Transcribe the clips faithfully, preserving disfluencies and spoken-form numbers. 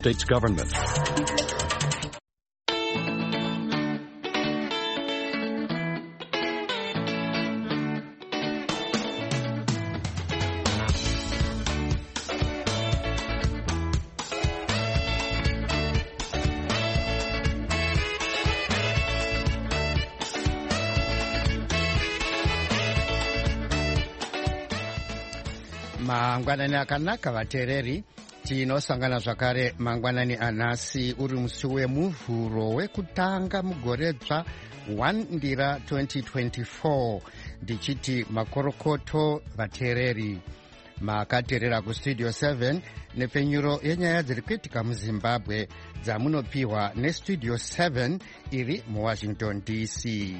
States government. Mangwanani akanaka vateereri, tinosangana zvakare mangwanani anhasi uri musi wemuvhuro wekutanga mugore dzva first ndira twenty twenty-four. Ndichiti makorokoto vateereri, makateerera kustudio seven nepfenyuro yenyaya dziri kuitika muzimbabwe dzamunopiwa nestudio seven iri muwashington D C.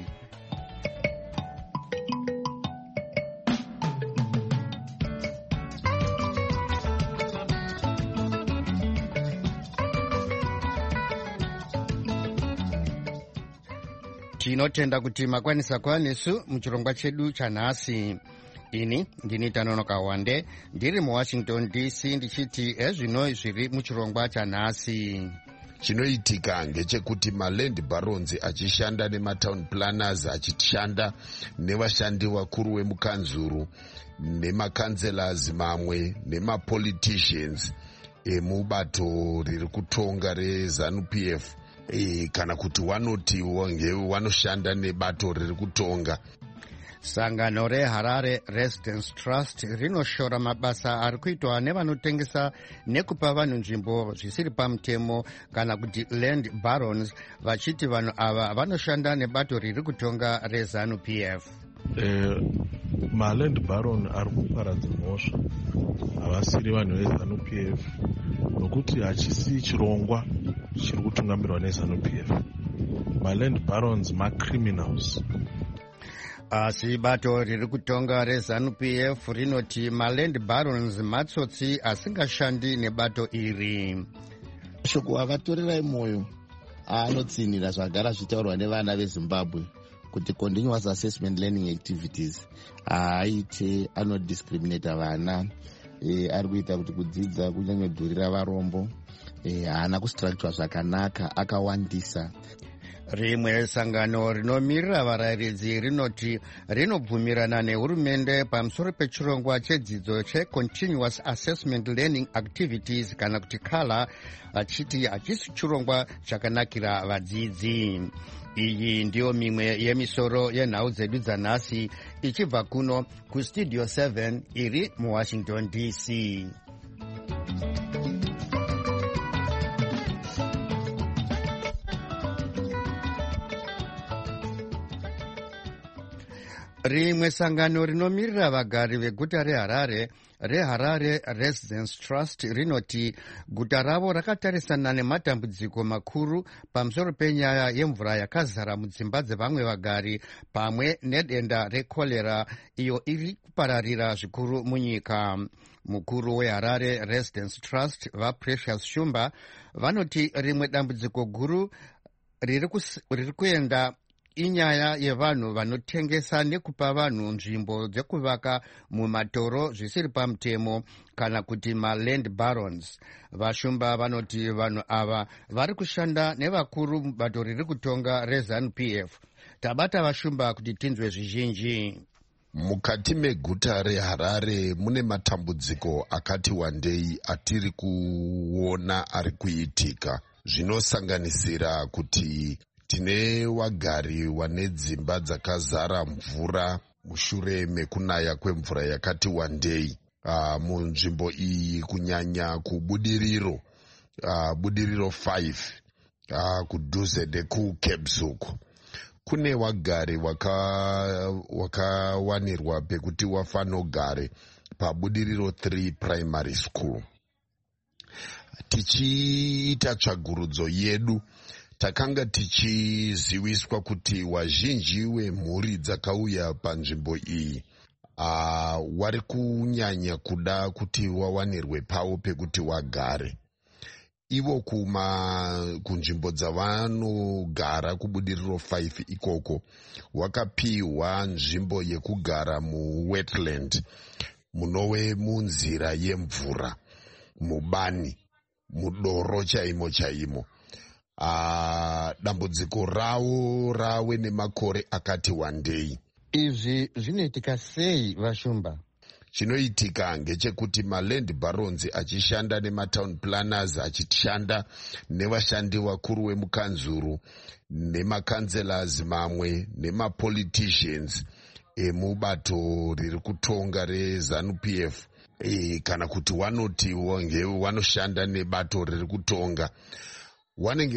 Tinotenda kuti makwanisa kuva nesu muchirongwa chedu chanhasi. Ini ndini Tanonoka Wande, ndiri muwashington D C, ndichiti ezvino zviri muchirongwa chanhasi. Chinoitika ngechekuti maland barons achishanda nematown planners, achishanda nevashandi vakuru vemukanzuru nemakanselors mamwe nemapoliticians emubato riri kutonga reZANU P F, e, kana kuti wanoti wanoshanda nebato riri kutonga. Sangano reHarare Residence Trust rinoshora mabasa ari kuitwa nevanotengesa nekupa vanhu nzvimbo zvisiri pamutemo kana kuti land barons, vachiti vanhu ava vanoshanda nebato riri kutonga reZANU P F. Eh, maland baron ari kuparadza mhosva, havasiri vanhu veZANU P F nokuti hachisi chirongwa chiri kutungamirwa neZANU P F. Maland barons macriminals. Asi bato riri kutonga reZANU P F rinoti maland barons matsotsi asingashandi nebato iri. Shoko akatorerai moyo anotsinira zvagara zvitaurwa nevana veZimbabwe kuti continuous assessment learning activities aaite anodiscriminata vana, e, ari kuita kuti kudzidza kunyanyodhurira varombo, e, haana kustructura zvakanaka, akawandisa. Rimwe sangano rinomirira varayiridzi rinoti rinobvumirana nehurumende pamusoro pechirongwa chedzidzo checontinuous assessment learning activities kana kuti kala, achiti hachisi chirongwa chakanakira vadzidzi. Iyi ndiyo mimwe yemisoro yenhau dzedu dzanhasi, ichibva kuno kustudio seven iri muwashington D C. Rimwe sangano rinomirira vagari veguta reHarare reHarare Residence Trust rinoti guta ravo rakatarisana nematambudziko makuru pamusoro penyaya yemvura yakazara mudzimba dzevamwe vagari pamwe nedenda rekolera iyo iri kupararira zvikuru munyika. Mukuru weHarare Residence Trust vaPrecious Shumba vanoti rimwe dambudziko guru riri kuenda inyaya yevanhu vanotengesa nekupa vanhu nzvimbo dzekuvaka mumatoro zvisiri pamutemo kana kuti maland barons. Vashumba vanoti vanhu ava vari kushanda nevakuru mubato riri kutonga reZANU P F. Tabata vashumba kuti tinzwe zvizhinji. Mukati meguta reHarare mune matambudziko akati wandei atiri kuona ari kuitika, zvinosanganisira kuti tine wagari wane dzimba dzakazara mvura mushure mekunaya kwemvura yakati wandei. Uh, munzvimbo iyi kunyanya kubudiriro uh, budiriro five uh, kudhuze nekuKebzuku kune wagari wakawanirwa waka pekuti wafanogare pabudiriro three primary school. Tichiita tsvagurudzo yedu takanga tichiziviswa kuti wazhinji wemhuri dzakauya panzvimbo iyi uh, wari kunyanya kuda kuti wawanirwe pavo pekuti wagare. Ivo kuma kunzvimbo dzavanogara kubudiriro five ikoko wakapiwa nzvimbo yekugara muwetland munove munzira yemvura mubani mudoro chaimo chaimo. Uh, dambudziko ravo rave nemakore akati wandei. Izvi zvinoitika sei Vashumba? Chinoitika ngechekuti maland barons achishanda nematown planners, achishanda nevashandi vakuru vemukanzuru nemakanselors mamwe nemapoliticians emubato riri kutonga rezanu-P F, e, kana kuti wanoti wanoshanda nebato riri kutonga, vanenge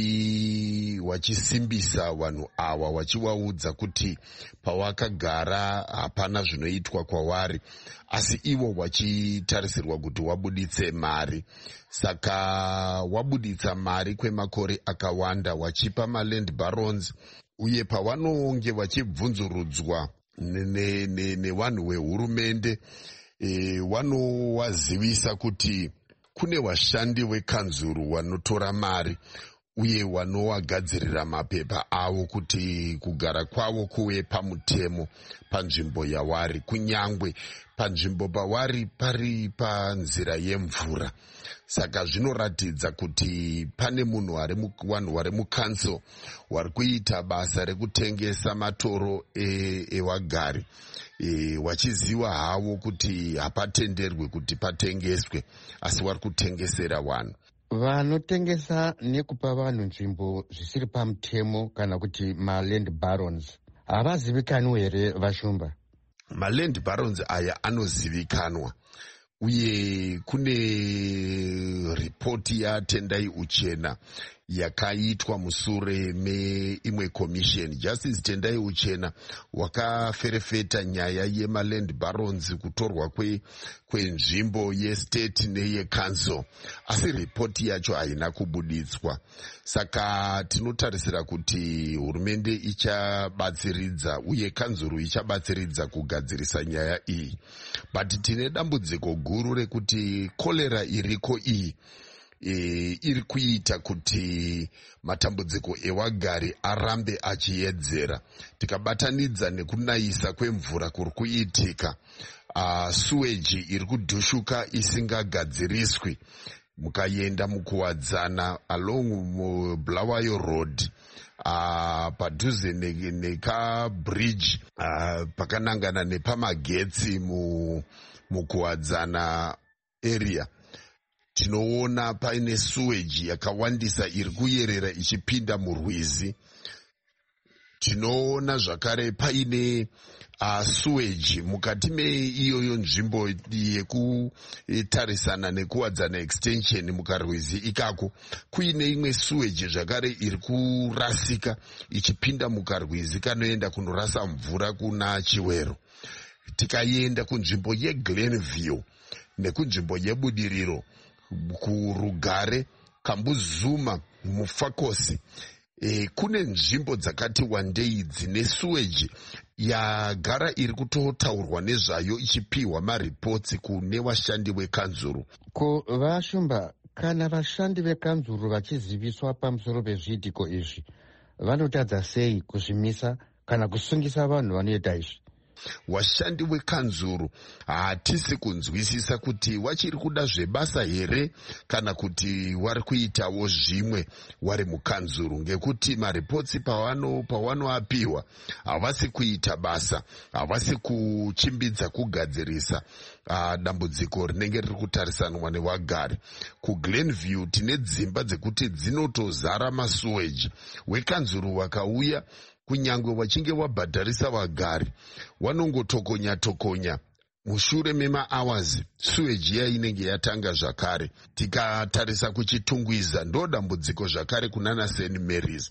vachisimbisa vachi vanhu ava, vachivaudza kuti pavakagara hapana zvinoitwa kwavari, asi ivo vachitarisirwa kuti wabuditse mari. Saka wabuditsa mari kwemakore akawanda wachipa maland barons, uye pavanonge vachibvunzurudzwa nevanhu vehurumende, e, vanovazivisa kuti kune vashandi vekanzuru vanotora mari uye vanovagadzirira mapepa avo kuti kugara kwavo kuve pamutemo panzvimbo yavari, kunyangwe panzvimbo pavari pari panzira yemvura. Saka zvinoratidza kuti pane munhu vanhu vari mukanso vari kuita basa rekutengesa matoro evagari, e, wachiziva havo kuti hapatenderwi kuti patengeswe, asi vari kutengesera vanhu. Vanotengesa nekupa vanhu nzvimbo zvisiri pamutemo kana kuti maland barons havazivikanwi here Vashumba? Maland barons aya anozivikanwa, uye kune ripoti yaTendai Uchena yakaitwa musure meimwe commission. Justice Tendai Uchena wakaferefeta nyaya yemaland barons, kutorwa kwenzvimbo kwe yestate neyecouncil, asi ripoti yacho haina kubuditswa. Saka tinotarisira kuti hurumende ichabatsiridza uye kanzuru ichabatsiridza kugadzirisa nyaya iyi. But tine dambudziko guru rekuti kolera iriko iyi E, iri kuita kuti matambudziko evagari arambe achiedzera. Tikabatanidza nekunayisa kwemvura kuri kuitika, uh, suweji iri kudhushuka isingagadziriswi, mukaenda mukuwadzana along Bulawayo Road, uh, padhuze nekabridge uh, pakanangana nepamagetsi mu, mukuwadzana area, tinoona paine suweji yakawandisa iri kuyerera ichipinda murwizi. Tinoona zvakare paine uh, suweji mukati meiyoyo nzvimbo yekutarisana nekuwadzana extension mukarwizi ikako, kuine imwe suweji zvakare iri kurasika ichipinda mukarwizi kanoenda kunorasa mvura kuna Chiwero. Tikaenda kunzvimbo yeGlenview nekunzvimbo yeBudiriro, kuRugare, Kambuzuma, Mufakosi, e, kune nzvimbo dzakati wandei dzine suweji yagara iri kutotaurwa nezvayo ichipiwa maripotsi kune vashandi vekanzuru. Ko Vashumba, kana vashandi vekanzuru vachiziviswa pamusoro pezviitiko izvi, vanotadza sei kuzvimisa kana kusungisa vanhu vanoita izvi? Vashandi vekanzuru hatisi kunzwisisa kuti vachiri kuda zvebasa here kana kuti vari kuitawo zvimwe vari mukanzuru, ngekuti maripotsi pawano pawanoapiwa havasi kuita basa, havasi kuchimbidza kugadzirisa uh, dambudziko rinenge riri kutarisanwa nevagari. KuGlenview tine dzimba dzekuti dzinotozara masuweji. Wekanzuru wakauya, kunyangwe wachinge wabhadharisa vagari, wanongotokonya tokonya mushure mema hours suweji iya inenge yatanga zvakare. Tikatarisa kuchitungwiza ndo dambudziko zvakare kunana Saint Mary's.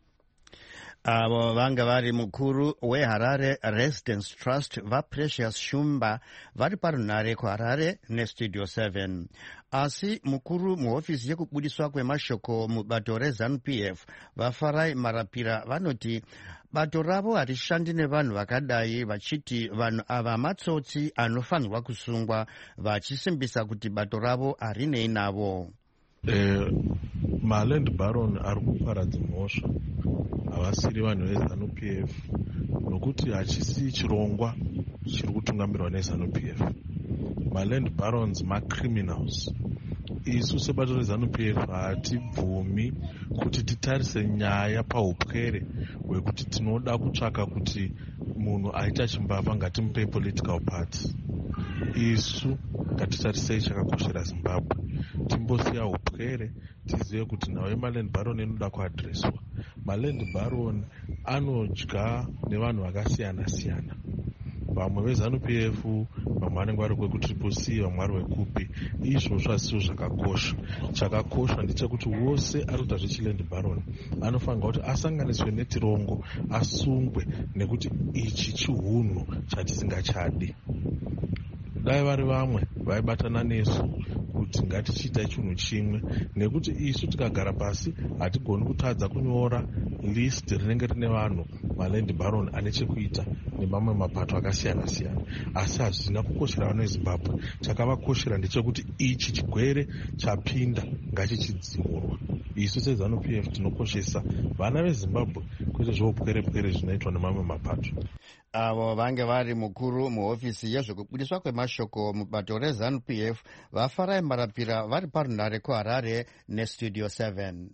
Avo vanga vari mukuru weHarare Residence Trust vaPrecious Shumba vari parunare kuHarare neStudio seven. Asi mukuru muhofisi yekubudiswa kwemashoko mubato rezanu-P F vaFarai Marapira vanoti bato ravo harishandi nevanhu vakadai, vachiti vanhu ava matsotsi anofanirwa kusungwa, vachisimbisa kuti bato ravo harinei navo. Eh, maland baron ari kuparadza mhosva havasiri vanhu vezanu-P F, nokuti hachisi chirongwa chiri kutungamirwa nezanu-P F. Maland barons macriminals, isu sebato reZANU P F hatibvumi kuti titarise nyaya paupwere hwekuti tinoda kutsvaka kuti munhu aita chimbavha ngatimupei political party. Isu ngatitarisei chakakoshera Zimbabwe, timbosiya upwere, tizive kuti nawe maland baron inoda kuadreswa. Maland baron anodya nevanhu vakasiyana siyana, vamwe veZANU P F, vamwe vanenge vari kwekutriple C, vamwe vari vekupi. Izvozvo hazvo zvakakosha. Chakakosha ndechekuti wose ari kuita zvechiland baron anofanira kuti asanganiswe netirongo, asungwe, nekuti ichi chihunhu chatisingachadi. Dai vari vamwe vaibatana nesu kuti ngatichiita chinhu chimwe, nekuti isu tikagara pasi hatigoni kutadza kunyora list rinenge rine vanhu maland baron ane chekuita nemamwe mapato akasiyana siyana, asi hazvina kukoshera vanhu veZimbabwe. Chakavakoshera ndechekuti ichi chigwere chapinda ngachichidzimurwa. Isu seZANU P F tinokoshesa vana veZimbabwe, kwete zvoupwere-pwere zvinoitwa nemamwe mapato. Avo vange vari mukuru muhofisi yezvekubudiswa kwemashoko mubato reZANU P F vafarai marapira vari parunhare kuHarare nestudio seven.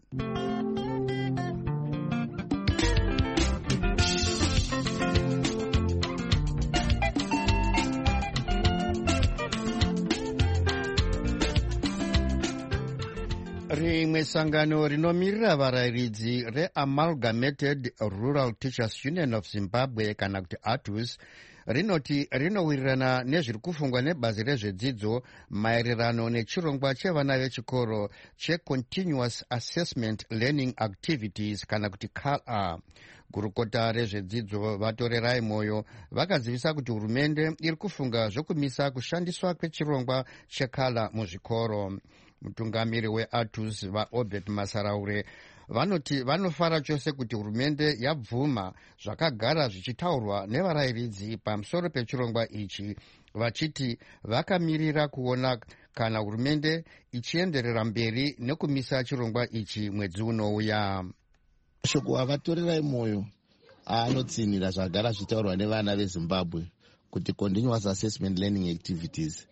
Rimwe sangano rinomirira varayiridzi reAmalgamated Rural Teachers Union of Zimbabwe kana kuti A T U S rinoti rinowirirana nezviri kufungwa nebazi rezvedzidzo maererano nechirongwa chevana vechikoro cheContinuous Assessment Learning Activities kana kuti C A L A. Gurukota rezvedzidzo vatorerai moyo vakazivisa kuti hurumende iri kufunga zvokumisa kushandiswa kwechirongwa cheC A L A muzvikoro. Mutungamiri weA T U S vaObert Masaraure vanoti vanofara chose kuti hurumende yabvuma zvakagara zvichitaurwa nevarayiridzi pamusoro pechirongwa ichi, vachiti vakamirira kuona kana hurumende ichienderera mberi nekumisa chirongwa ichi mwedzi unouya. Shoko avatorerai moyo anotsinira zvagara zvitaurwa nevana veZimbabwe kuti continuous assessment learning activities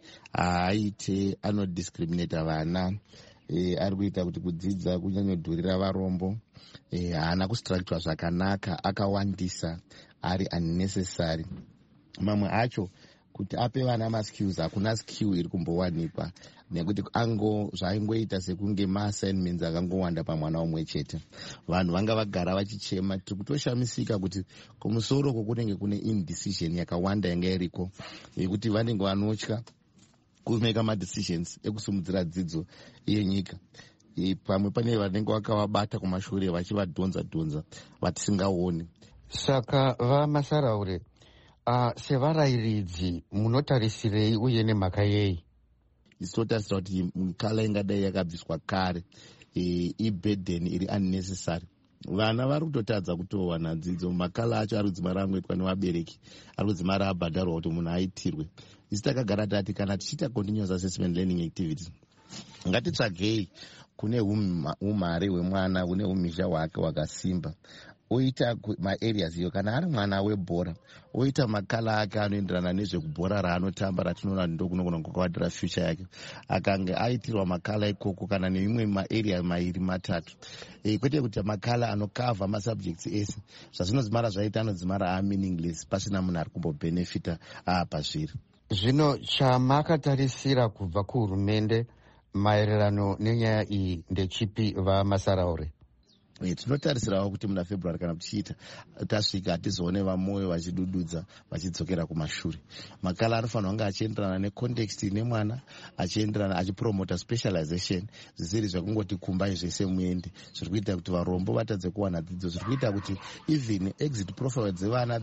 haaite anodiscriminata vana, e, ari kuita kuti kudzidza kunyanyodhurira varombo, e, haana kustructura zvakanaka, akawandisa, ari unnecessary. Mamwe acho kuti ape vana maskills, hakuna skill iri kumbowanikwa, nekuti ango zvaingoita sekunge maassignments akangowanda pamwana umwe chete. Vanhu vanga vagara vachichema, tiri kutoshamisika kuti kumusoro kunenge kune indecision yakawanda yanga iriko, yekuti vanenge vanotya kumeka madecisions ekusimudzira dzidzo yenyika. E, pamwe pane vanenge vakavabata kumashure vachivadhonza dhonza vatisingaoni. Saka vaMasaraure, uh, sevarayiridzi munotarisirei uye nemhaka yei? Isitotarisira kuti mukala ingadai yakabviswa kare, e, ibhedheni iri unnecessary. Vana vari kutotadza kutowana dzidzo, makala acho ari kudzimara angoitwa nevabereki, ari kudzimara abhadharwa kuti munhu aitirwe. Isi takagara tati kana tichiita continuous assessment learning activities, ngatitsvagei kune umhare hwemwana, kune umhizha hwake hwakasimba, oita maareas iyo. Kana ari mwana webhora, oita makala ake anoenderana nezvekubhora raanotamba, ratinoona ndo kunogona kukawadira future yake. Akange aitirwa makala ikoko kana neimwe maarea mairi matatu, e, kwete kuti makala anokavha masubjects ese, zvazvinodzimara zvaita anodzimara ameningless, pasina munhu ari kumbobenefita pazviri. Zvino chamakatarisira kubva kuhurumende maererano nenyaya iyi ndechipi vaMasaraure? E, tinotarisirawo kuti muna February kana tichiita tasvika hatizoone vamoyo vachidududza vachidzokera kumashure. Makala anofanira kunge achienderana necontext nemwana, achienderana achipromota specialization, zvisiri zvekungoti kumbai zvese muende. Zviri kuita kuti varombo vatadze kuwana dzidzo, zviri kuita kuti even exit profile dzevana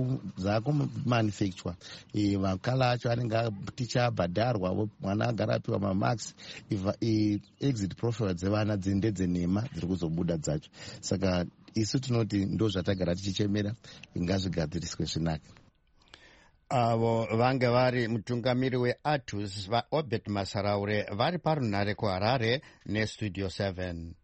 dzaakumanufacture. E, makala acho anenge ticha abhadharwa, mwana agara apiwa mamarks, e, exit profile dzevana dzendedzenhema dziri kuzobuda dzacho. Saka isu tinoti ndo zvatagara tichichemera, ngazvigadziriswe zvinaka. Avo vange vari mutungamiri weA T U S vaObert Masaraure vari parunhare kuHarare nestudio seven.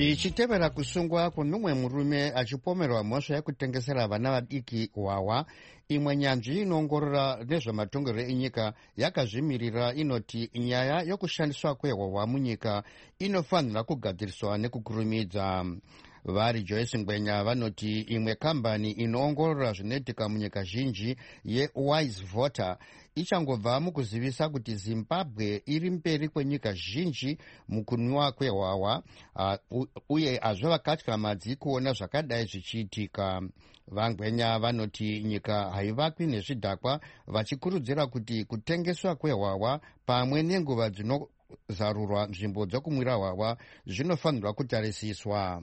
zvichitevera kusungwa kwemumwe murume achipomerwa mhosva yekutengesera vana vadiki hwahwa, imwe nyanzvi inoongorora nezvematongerwo enyika yakazvimirira inoti nyaya yokushandiswa kwehwahwa munyika inofanira kugadziriswa nekukurumidza. Vari Joyce Ngwenya vanoti imwe kambani inoongorora zvinoitika munyika zhinji yeWise Voter ichangobva mukuzivisa kuti Zimbabwe iri mberi kwenyika zhinji mukunwa kwehwahwa, uh, uye hazvo vakatyamadzi kuona zvakadai zvichiitika. Vangwenya vanoti nyika haivakwi nezvidhakwa, vachikurudzira kuti kutengeswa kwehwahwa pamwe nenguva dzinozarurwa nzvimbo dzokumwira hwahwa zvinofanirwa kutarisiswa.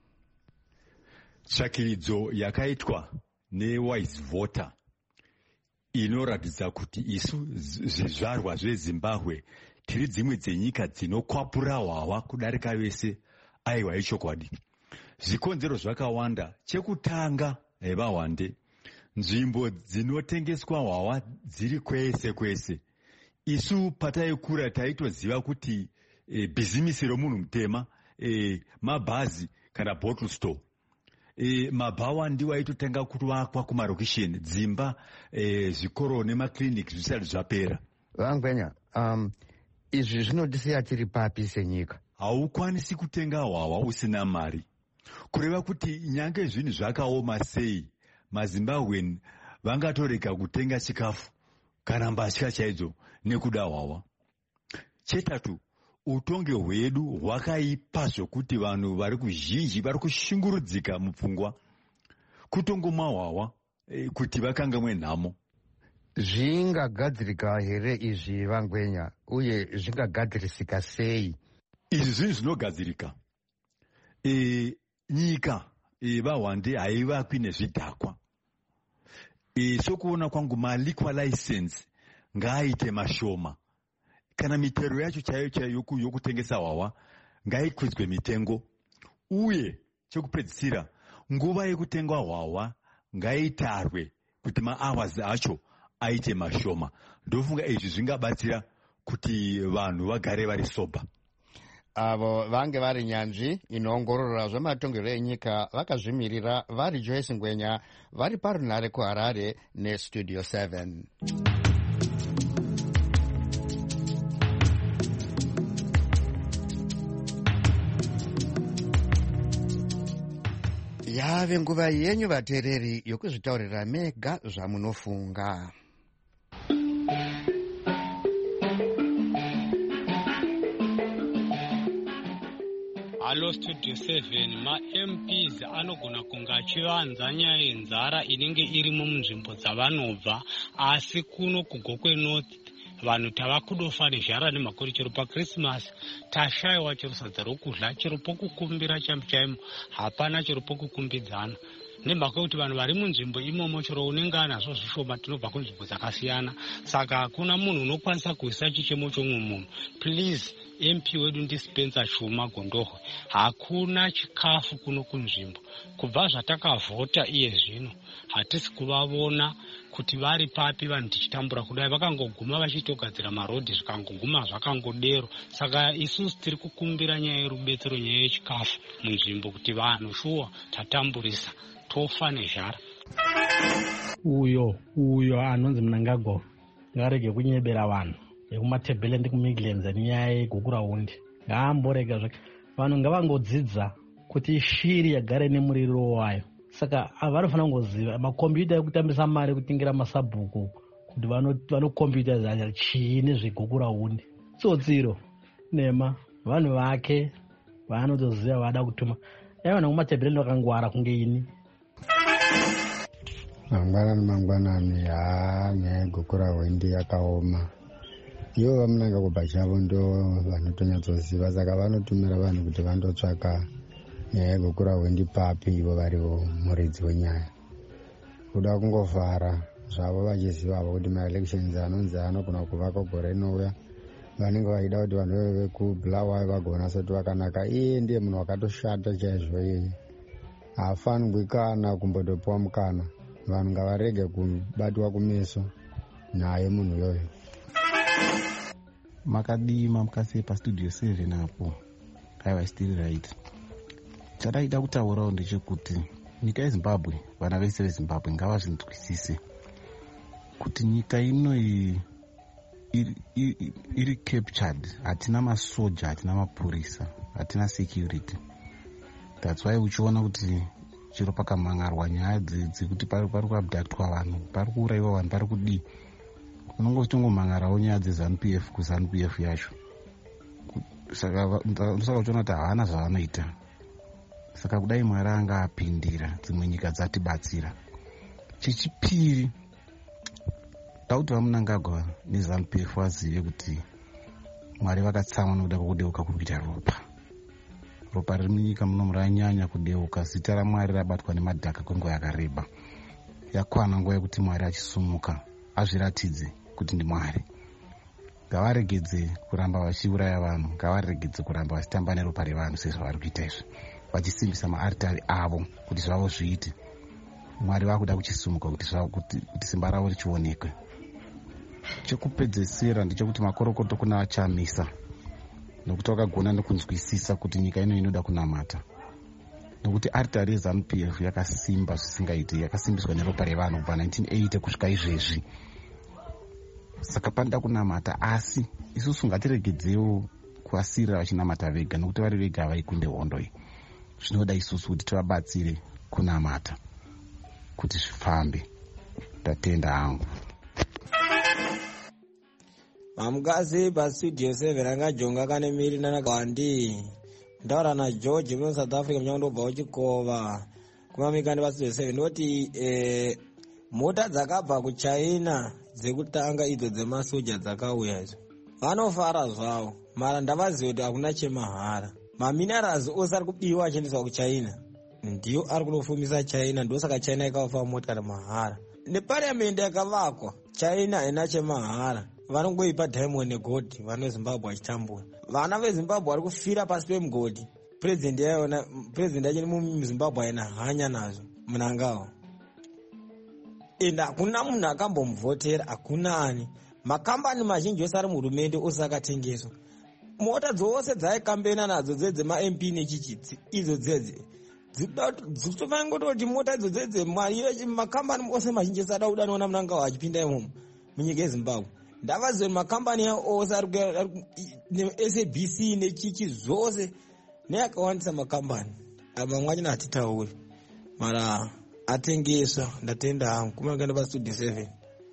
Tsvakiridzo yakaitwa neWise Voter inoratidza kuti isu zvizvarwa zveZimbabwe tiri dzimwe dzenyika dzinokwapura hwahwa kudarika vese. Aiwa ichokwadi, zvikonzero zvakawanda. Chekutanga, vahwande, nzvimbo dzinotengeswa hwahwa dziri kwese kwese. Isu pataikura taitoziva kuti e, bhizimisi romunhu mutema, e, mabhazi kana bottle store. E, mabhawa ndiwo aitotanga kuvakwa kumarokisheni, dzimba, e, zvikoro nemakliniki zvisati zvapera. Vangwenya, um, izvi zvinotisiya tiri papi senyika? Haukwanisi kutenga hwahwa usina mari. Kureva kuti nyange zvinhu zvakaoma sei, maZimbabweni vangatorega kutenga chikafu kana mbatya chaidzo nekuda hwahwa. Chetatu, utonge hwedu hwakaipa zvokuti vanhu vari kuzhinji vari kushungurudzika mupfungwa kutongomwa hwahwa e, kuti vakangamwe nhamo. Zvingagadzirika here izvi Vangwenya, uye zvingagadzirisika sei? Izvi zvinhu zvinogadzirika. E, nyika e, vahwande haivakwi nezvidhakwa. E, sokuona kwangu maliquor license ngaaite mashoma. Kana mitero yacho chaiyo chaiyo yokutengesa hwahwa ngaikwidzwe mitengo, uye chekupedzisira nguva yekutengwa hwahwa ngaitarwe kuti mahours acho aite mashoma. Ndofunga izvi zvingabatsira kuti vanhu vagare vari soba. Avo vange vari nyanzvi inoongorora zvematongerwo enyika vakazvimirira. Vari Joyce Ngwenya vari parunhare kuHarare neStudio seven. Yave nguva yenyu vateereri yokuzvitaurira mega zvamunofunga. Halo Studio seven, ma-M Ps anogona kunga achivanza nyaya yenzara inenge irimo munzvimbo dzavanobva, asi kuno kugokwe North vanhu tava kudofa nezhara nemakore. Chero paKrismasi tashayiwa chero sadza rokudya, chero pokukumbira chaimo chaimo hapana, chero pokukumbidzana. Nemhaka yekuti vanhu vari munzvimbo imomo chero unenge anazvo zvishoma, tinobva kunzvimbo dzakasiyana, saka hakuna munhu unokwanisa kuisa chichemo chomwe munhu. Please, M P wedu ndiSpencer Chuma Gondohwe, hakuna chikafu kuno kunzvimbo. Kubva zvatakavhota iye zvino hatisi kuvavona kuti vari papi vanhu tichitambura kudai. Vakangoguma vachitogadzira marodhi zvikangoguma zvakangodero. Saka isusu tiri kukumbira nyaya yerubetsero, nyaya yechikafu munzvimbo, kuti vanhu shuwa tatamburisa tofa nezhara. Uyo uyo anonzi Mnangagwa ngarege kunyebera vanhu ekumatebhele ndi kuMidlands nenyaya yegukurahundi. Ngaamborega zvake. Vanhu ngavangodzidza kuti shiri yagare nemuriro wayo. Saka vanofanira kungoziva makombiyuta ekutambisa mari kutingira masabhuku kuti vanokombiyuta zanya chiine zvegukurahundi. Tsotsiro nema vanhu vake vaanotoziva vada kutuma. Yawana kumatebhele vakangwara kunge ini. Mangwanani mangwanani haa nyaya yegukurahundi yakaoma. Ivo vaMnangagwa chavo ndo vanotonyatsoziva, saka vanotumira vanhu kuti vandotsvaka nyaya yegukurahundi papi ivo varivo muridzi wenyaya. Kuda kungovhara zvavo vachizivavo kuti maelections anonzi anogona kuvaka gore rinouya, vanenge vaida kuti vanhu veve vekubulawayo vagona sati vakanaka. Iye ndiye munhu wakatoshata chaizvo. Iye haafanirwi kana kumbotopiwa mukana. Vanhu ngavarege kubatwa kumeso naye munhu yoyo. Makadima mukasiye paStudio seven apo. Aiwa, still right. chadaida kutaurawo ndechekuti nyika yezimbabwe, vana vese vezimbabwe ngavazvinzwisise kuti nyika ino iyi iri, iri, iri captured. Hatina masoja, hatina mapurisa, hatina security. That's why uchiona kuti chiro pakamangarwa nyaya dzekuti pari kuabductwa vanhu, pari kuurayiwa vanhu, pari kudii, unongotongomangarawo nyaya dzeZANU-P F kuZANU-P F yacho. Saka ndosaka uchiona kuti havana zvavanoita. Saka kudai Mwari anga apindira, dzimwe nyika dzatibatsira. Chechipiri, dauti vaMnangagwa neZANU-P F vazive kuti Mwari vakatsamwa nokuda kwokudeuka kuri kuita ropa. Ropa riri munyika muno ranyanya kudeuka. Zita raMwari rabatwa nemadhaka kwenguva yakareba. Yakwana nguva yekuti Mwari achisumuka azviratidze kuti ndiMwari. Ngavaregedze kuramba vachiuraya vanhu, ngavaregedze kuramba vachitamba neropa revanhu sezvavari kuita izvi, vachisimbisa maaritari avo kuti zvavo zviite. Mwari vakuda kuchisumuka kuti, kuti, kuti simba ravo richionekwe. Chekupedzesera ndechekuti makorokoto kuna achamisa, nokuti vakagona nekunzwisisa kuti nyika ino inoda kunamata, nokuti aritari yeZANU-P F yakasimba zvisingaiti, yakasimbiswa neropa revanhu kubva nineteen eighty kusvika izvezvi. Saka panoda kunamata, asi isusu ngatiregedzewo kuasirira vachinamata vega, nokuti vari vega havaikunde hondo iyi. Zvinoda isusu kuti tivabatsire kunamata kuti zvifambe. Ndatenda hangu. Mamgazi pastudio seven angajonga kane miri nanagandi ndaura na George mu South Africa mnyandobva uchikova kumamikani pastudio seven ndoti eh mota dzakabva kuChina dzekutanga idzo dzemasoja dzakauya idzo vanofara zvavo, mara ndavaziva kuti hakuna chemahara. Maminerals ose ari kubiwa achiendeswa kuChina ndiyo ari kunofumisa China, ndosaka China ikafa mota mahara. Neparliament yakavakwa China haina chemahara, vanongoipa diamond negold vana veZimbabwe vachitambura. Vana veZimbabwe vari kufira pasi pemugodhi. President yaiona, president yacho muZimbabwe haina hanya nazvo Mnangagwa. Ende hakuna munhu akambomuvhotera, hakuna ani. Makambani mazhinji ose ari muhurumende ose akatengeswa. Mota dzose dzaikambena nadzo dzedzema-M P nechichitsi idzo dzedze dzitofanira ngototi mota idzo dzedze makambani ose mazhinji ese ada kuda noona Mnangagwa achipinda imomo munyika yeZimbabwe. Ndavaziva makambani ose ari ne-S A B C nechichi zvose neakawandisa makambani mamwe achina hatitauri, mara atengeswa. Ndatenda hangu kumangana pastudio seven.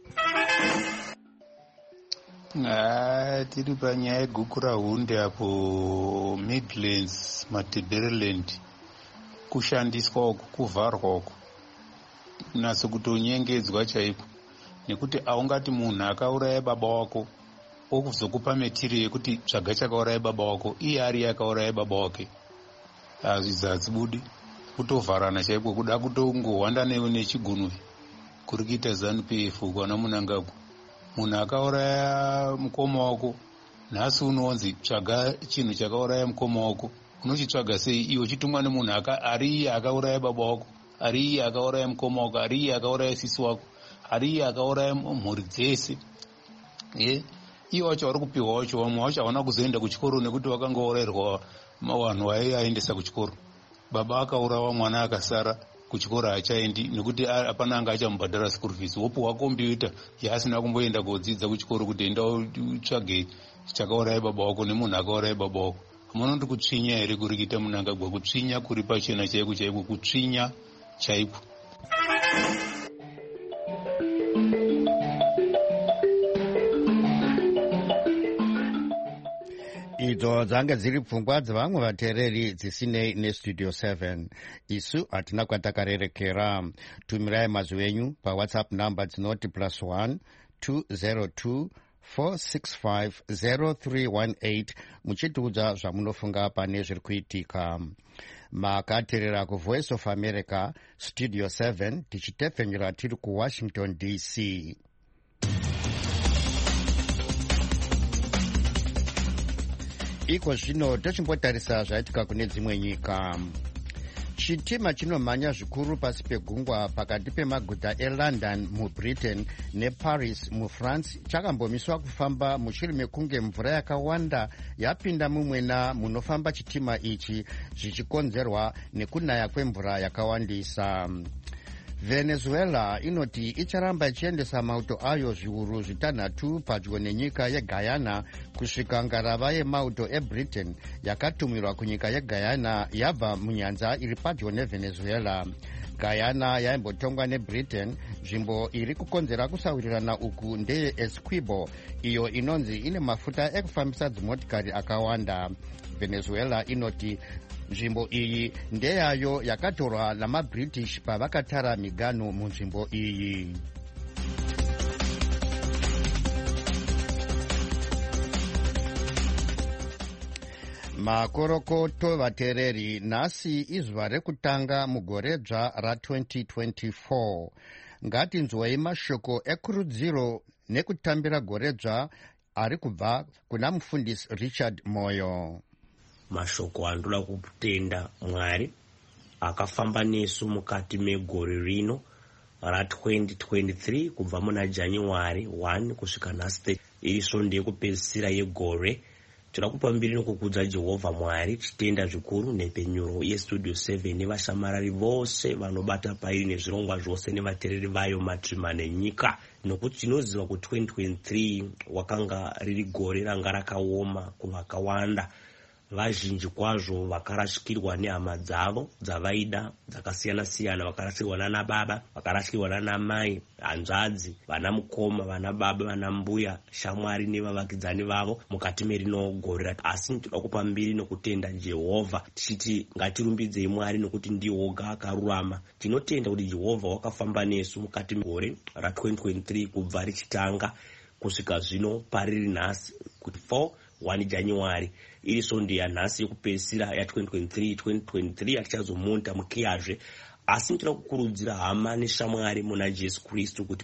Ah, tiri panyaya yegukura hunde apo Midlands, Matabeleland, kushandiswa uku, kuvharwa uku naso kutonyengedzwa chaiko, nekuti aungati munhu akauraya baba wako okuzokupa metiri yekuti tsvaga chakauraya baba wako, iye ari akauraya baba wake. Hazvizatsi budi kutovharana chaiko, kuda kutongohwanda nechigunwe kuri kuita ZANU-P F kwana Mnangagwa. Munhu akauraya mukoma wako, nhasi unonzi tsvaga chinhu chakauraya mukoma wako. Unochitsvaga sei iwe chitumwa nemunhu ari iye akauraya baba wako, ari iye akauraya mukoma wako, ari iye akauraya sisi wako, ari iye akauraya mhuri dzese. Eh, iye wacho vari kupiwa wacho, vamwe wacho havana kuzoenda kuchikoro nekuti vakangourayirwa vanhu vaiaendesa kuchikoro. Baba akaurawa, mwana akasara kuchikoro haachaendi nekuti hapana anga achamubhadhara school fees. Wopuwa kompyuta yaasina kumboenda kodzidza kuchikoro kuti enda utsvage chakauraya baba wako nemunhu akauraya baba wako. Munoti kutsvinya here kuri kuita Mnangagwa, kutsvinya kuri pachena chaiko chaiko, kutsvinya chaiko. Idzo dzanga dziri pfungwa dzevamwe vateereri dzisinei nestudio seven. Isu hatina kwatakarerekera. Tumirai mazwi enyu pawhatsapp number dzinoti plus one two zero two four six five zero three one eight muchitiudza zvamunofunga pane zviri kuitika. Makateerera kuVoice of America, studio seven, tichitefenyera tiri kuWashington D C. Iko zvino tochimbotarisa zvaitika kune dzimwe nyika. chitima chinomhanya zvikuru pasi pegungwa pakati pemaguta elondon mubritain neparis mufrance chakambomiswa kufamba mushure mekunge mvura yakawanda yapinda mumwena munofamba chitima ichi zvichikonzerwa nekunaya kwemvura yakawandisa. Venezuela inoti icharamba ichiendesa mauto ayo zviuru zvitanhatu padyo nenyika yeguyana kusvika ngarava yemauto ebritain yakatumirwa kunyika yeguyana yabva munyanza iri padyo nevenezuela. Guyana yaimbotongwa nebritain. Nzvimbo iri kukonzera kusawirirana uku ndeye Essequibo, iyo inonzi ine mafuta ekufambisa dzimotikari akawanda. Venezuela inoti nzvimbo iyi ndeyayo yakatorwa namabritish pavakatara miganhu munzvimbo iyi. Makorokoto vateereri, nhasi izuva rekutanga mugoredzva ra-twenty twenty-four. Ngatinzwei mashoko ekurudziro nekutambira goredzva ari kubva kuna mufundisi Richard Moyo. Mashoko andoda kutenda Mwari akafamba nesu mukati megore rino ra-twenty twenty-three kubva muna January one kusvika nhasi iri svonde yekupedzisira yegore. Toda kupa mbiri nokukudza Jehovha Mwari, tichitenda zvikuru nepenyuro yestudio seven nevashamarari vose vanobata pairi nezvirongwa zvose nevateereri vayo matrima nenyika, nokuti tinoziva kuti twenty twenty-three wakanga riri gore ranga rakaoma kuvakawanda. Vazhinji kwazvo vakarashikirwa nehama dzavo dzavaida dzakasiyana-siyana, vakarashikirwa nana baba, vakarashikirwa nana mai, hanzvadzi, vana mukoma, vana baba, vana mbuya, shamwari nevavakidzani vavo mukati merino gore. Asi toda kupa mbiri nokutenda Jehovha tichiti ngatirumbidzei Mwari nokuti ndiye woga akarurama. Tinotenda kuti Jehovha wakafamba nesu mukati megore ra-twenty twenty-three kubva richitanga kusvika zvino pariri nhasi kuti four one January iri sonde yanhasi yekupedzisira ya-twenty twenty-three. twenty twenty-three atichazomonta mukiyazve, asi ntoda kukurudzira hama neshamwari muna Jesu Kristu kuti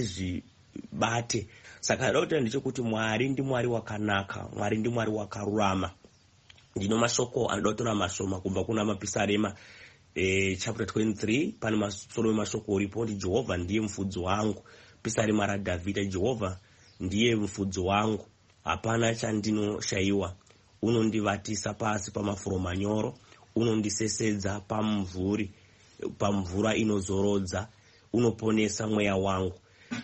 ngatizvibate. Saka ndoda kutaura ndechekuti Mwari ndiMwari wakanaka, Mwari ndiMwari wakarurama. Ndino mashoko anoda kutora mashoma kubva kuna mapisarema eh, chapter twenty-three. Pane masoro emashoko uripo ndi Jehovha ndiye mufudzi wangu. Pisarema raDhavhidha, Jehovha ndiye mufudzi wangu, hapana chandinoshayiwa. Unondivatisa pasi pamafuro manyoro, unondisesedza pamvuri pamvura inozorodza, unoponesa mweya wangu.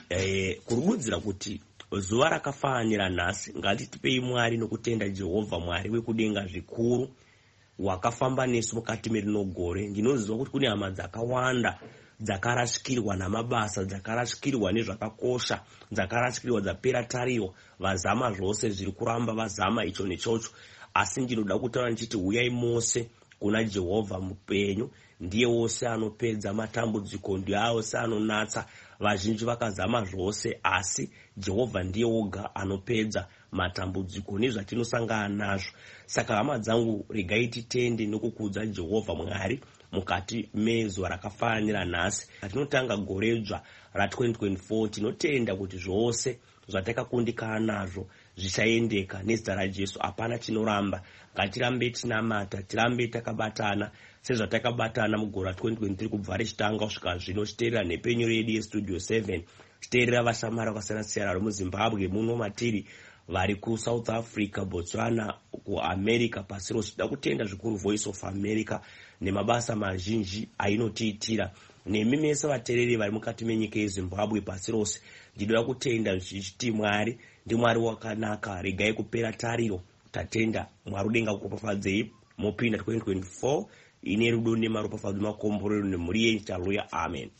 E, kurubudzira kuti zuva rakafanira nhasi ngatitipei Mwari nokutenda Jehovha Mwari wekudenga zvikuru wakafamba nesu mukati merino gore. Ndinoziva kuti kune hama dzakawanda dzakarashikirwa namabasa, dzakarashikirwa nezvakakosha, dzakarashikirwa dzapera tariro, vazama zvose zviri kuramba vazama icho nechocho. Asi ndinoda kutaura ndichiti uyai mose kuna Jehovha mupenyu, ndiye wose anopedza matambudziko, ndiye wose anonatsa. Vazhinji vakazama zvose, asi Jehovha ndiye woga anopedza matambudziko nezvatinosangana nazvo. Saka hama dzangu, regai titende nokukudza Jehovha Mwari mukati mezuva rakafanira nhasi. Tinotanga goredzva ra-twenty twenty-four. Tinotenda kuti zvose zvatakakundikana nazvo zvichaendeka nezita raJesu, hapana chinoramba. Ngatirambe tinamata, tirambe takabatana sezvatakabatana mugore ra-twenty twenty-three kubva richitanga kusvika zvino, chiteerera nepenyu redu yestudio seven, chiteerera vashamari vakasiyana-siyana vari muZimbabwe muno matiri, vari kuSouth Africa, Botswana, kuAmerica, pasi rose. Tinoda kutenda zvikuru Voice of America nemabasa mazhinji ainotiitira, nemi mese vateereri vari mukati menyika yeZimbabwe pasi rose. Ndinoda kutenda zvichiti Mwari ndiMwari wakanaka. Regai kupera tariro, tatenda Mwari udenga kukupafadzei mopinda twenty twenty-four ine rudo nemaropafadzo makomborero nemhuri yenyu. Haleluya, amen.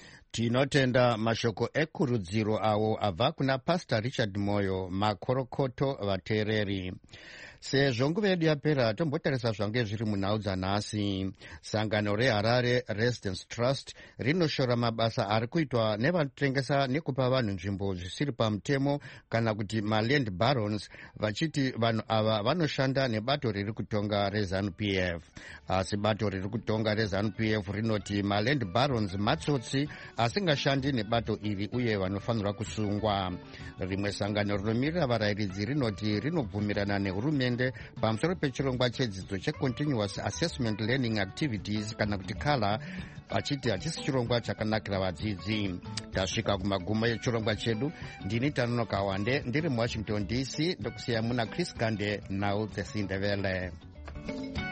Tinotenda mashoko ekurudziro awo abva kuna Pastor Richard Moyo, makorokoto vateereri. Sezvo nguva yedu yapera, tombotarisa zvange zviri munhau dzanhasi. Sangano reHarare Residence Trust rinoshora mabasa ari kuitwa nevanotengesa nekupa vanhu nzvimbo zvisiri pamutemo kana kuti maland barons, vachiti vanhu ava vanoshanda nebato riri kutonga reZANU P F. Asi bato riri kutonga reZANU P F rinoti maland barons matsotsi asingashandi nebato iri uye vanofanirwa kusungwa. Rimwe sangano rinomirira varayiridzi rinoti rinobvumirana nehurumende hurumende pamusoro pechirongwa chedzidzo checontinuous assessment learning activities kana kuti kala achiti hachisi chirongwa chakanakira vadzidzi. Tasvika kumagumo echirongwa chedu. Ndini Tanonoka Wande ndiri muwashington D C ndokusiya muna Chris Gande nhau dzesindevele.